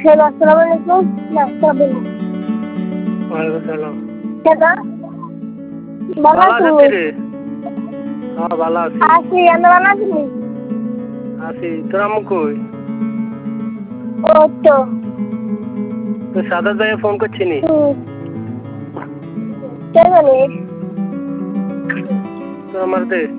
Hello, আসসালামু আলাইকুম। নাস্তা বলুন। ওয়ালাইকুম সালাম। কেডা? ভালো ভালো আছেন? আছিস রে? হ্যাঁ ভালো আছি। আছি, আপনি ভালো আছেন? আছি। তোর আম্মু কই? ও তো তোর সাদা জায়গায় ফোন করছিনি? কে জানে? তোর আমার দে।